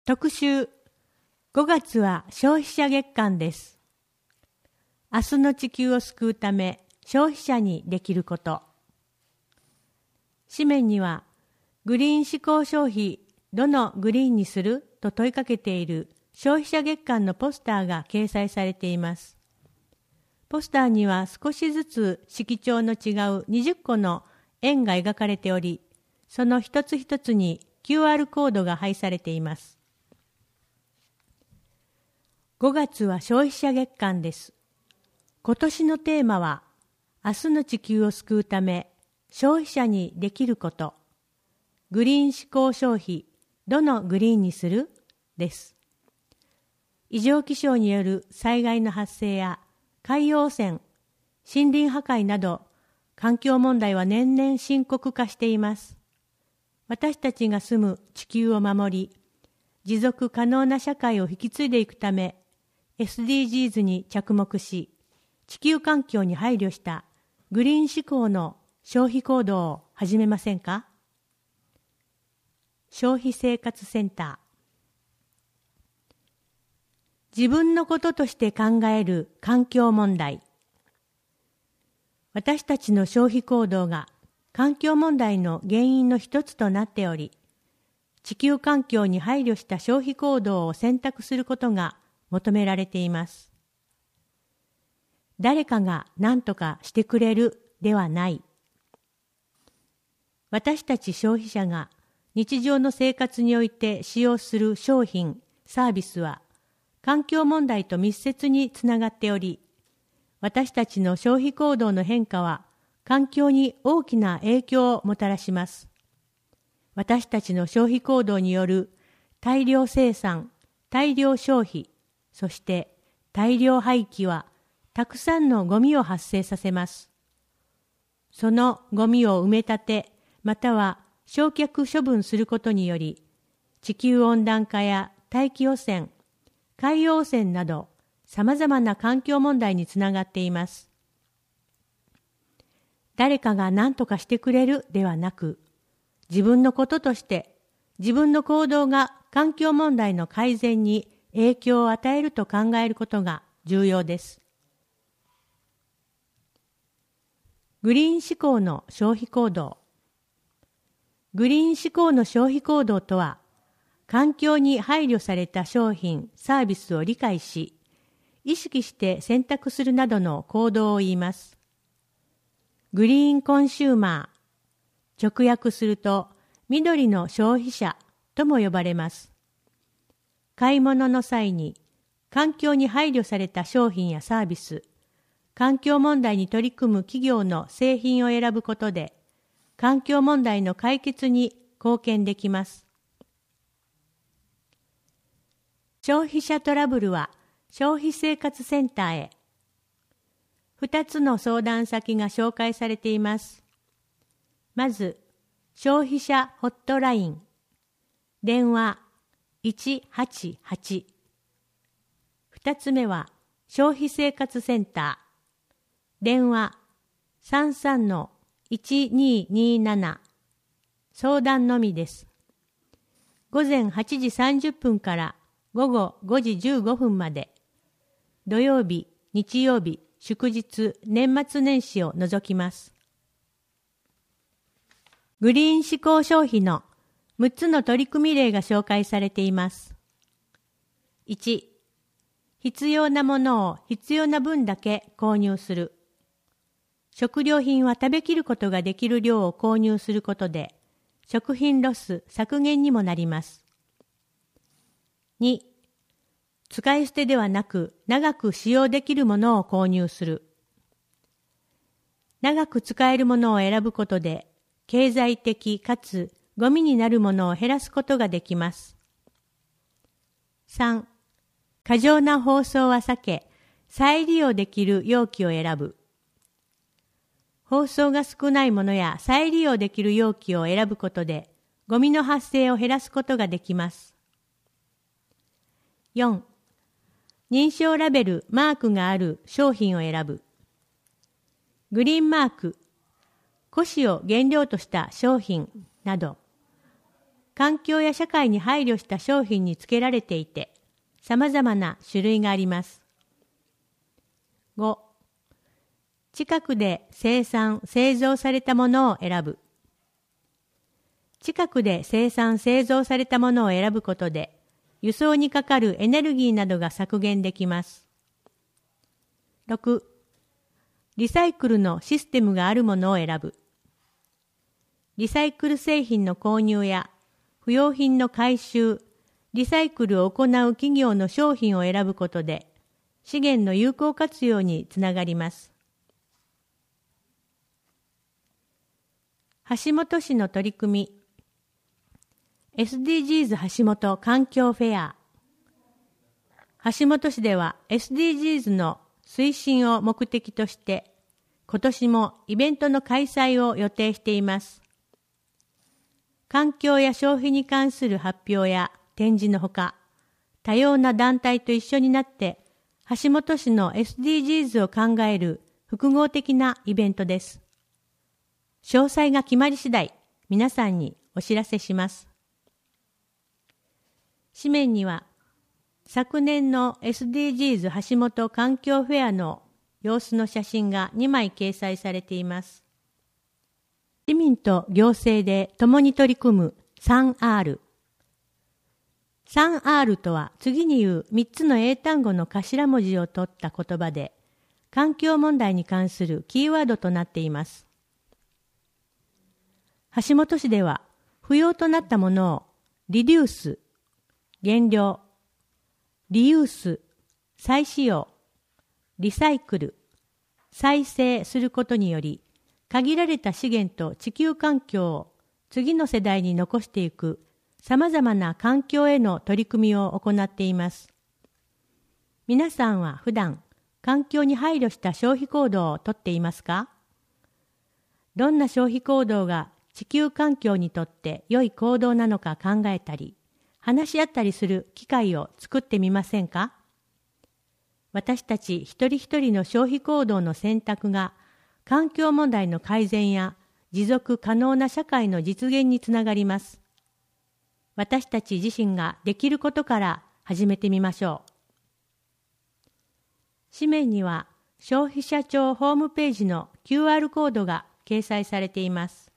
特集5月は消費者月間です。明日の地球を救うため消費者にできること。紙面にはグリーン志向消費どのグリーンにすると問いかけている消費者月間のポスターが掲載されています。ポスターには少しずつ色調の違う20個の円が描かれており、その一つ一つに QR コードが配されています。5月は消費者月間です。今年のテーマは、明日の地球を救うため、消費者にできること、グリーン志向消費、どのグリーンにするです。異常気象による災害の発生や海洋汚染、森林破壊など、環境問題は年々深刻化しています。私たちが住む地球を守り、持続可能な社会を引き継いでいくため、SDGs に着目し、地球環境に配慮したグリーン志向の消費行動を始めませんか？消費生活センター。自分のこととして考える環境問題。私たちの消費行動が環境問題の原因の一つとなっており、地球環境に配慮した消費行動を選択することが求められています。誰かが何とかしてくれるではない。私たち消費者が日常の生活において使用する商品、サービスは環境問題と密接につながっており、私たちの消費行動の変化は環境に大きな影響をもたらします。私たちの消費行動による大量生産、大量消費、そして大量廃棄はたくさんのゴミを発生させます。そのゴミを埋め立て、または焼却処分することにより、地球温暖化や大気汚染、海洋汚染など様々な環境問題につながっています。誰かが何とかしてくれるではなく、自分のこととして自分の行動が環境問題の改善に影響を与えると考えることが重要です。グリーン志向の消費行動。グリーン志向の消費行動とは、環境に配慮された商品、サービスを理解し、意識して選択するなどの行動を言います。グリーンコンシューマー、直訳すると緑の消費者とも呼ばれます。買い物の際に環境に配慮された商品やサービス、環境問題に取り組む企業の製品を選ぶことで、環境問題の解決に貢献できます。消費者トラブルは消費生活センターへ。2つの相談先が紹介されています。まず、消費者ホットライン。電話188。2つ目は、消費生活センター。電話33-1227。相談のみです。午前8時30分から午後5時15分まで。土曜日、日曜日、祝日、年末年始を除きます。グリーン志向消費の6つの取り組み例が紹介されています。1、必要なものを必要な分だけ購入する。食料品は食べきることができる量を購入することで、食品ロス削減にもなります。2、使い捨てではなく長く使用できるものを購入する。長く使えるものを選ぶことで、経済的かつゴミになるものを減らすことができます。3、過剰な包装は避け、再利用できる容器を選ぶ。包装が少ないものや再利用できる容器を選ぶことで、ゴミの発生を減らすことができます。4、認証ラベル・マークがある商品を選ぶ。グリーンマーク、古紙を原料とした商品など、 環境や社会に配慮した商品につけられていて、様々な種類があります。5、近くで生産・製造されたものを選ぶ。近くで生産・製造されたものを選ぶことで、輸送にかかるエネルギーなどが削減できます。6、リサイクルのシステムがあるものを選ぶ。リサイクル製品の購入や不要品の回収、リサイクルを行う企業の商品を選ぶことで、資源の有効活用につながります。橋本市の取り組み、SDGs 橋本環境フェア。橋本市では SDGs の推進を目的として、今年もイベントの開催を予定しています。環境や消費に関する発表や展示のほか、多様な団体と一緒になって、橋本市の SDGs を考える複合的なイベントです。詳細が決まり次第、皆さんにお知らせします。紙面には、昨年の SDGs 橋本環境フェアの様子の写真が2枚掲載されています。市民と行政で共に取り組む 3R。3R とは次に言う3つの英単語の頭文字を取った言葉で、環境問題に関するキーワードとなっています。橋本市では、不要となったものをリデュース、減量、リユース、再使用、リサイクル、再生することにより、限られた資源と地球環境を次の世代に残していく様々な環境への取り組みを行っています。皆さんは普段環境に配慮した消費行動をとっていますか？どんな消費行動が地球環境にとって良い行動なのか考えたり、話し合ったりする機会を作ってみませんか？私たち一人一人の消費行動の選択が環境問題の改善や持続可能な社会の実現につながります。私たち自身ができることから始めてみましょう。紙面には消費者庁ホームページの QR コードが掲載されています。